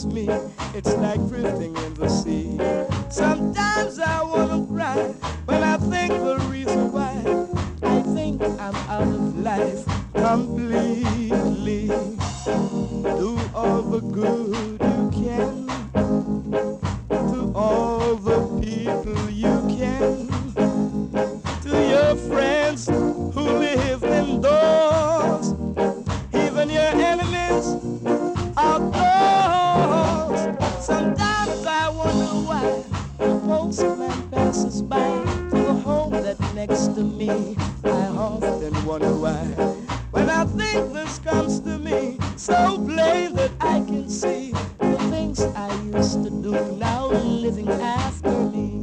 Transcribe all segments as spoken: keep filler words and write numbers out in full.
me, it's like drifting in the sea. Sometimes I wanna cry when I think the reason why. I think I'm out of life completely. Do all the good you can to all the people you can, to your friends who live indoors, even your enemies outdoors. Sometimes I wonder why the postman passes by to the home that's next to me. I often wonder why. When I think this comes to me so plain that I can see the things I used to do now living after me.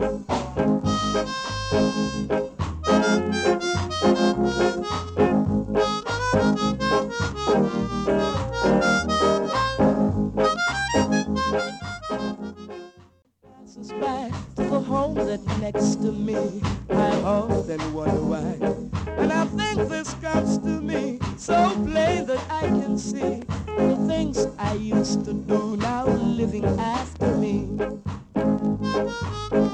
Passes by to the home that's next to me. I often wonder why. When I think this comes to me so plain that I can see the things I used to do now living after me.